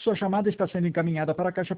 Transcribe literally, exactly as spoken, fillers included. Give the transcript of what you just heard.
Sua chamada está sendo encaminhada para a caixa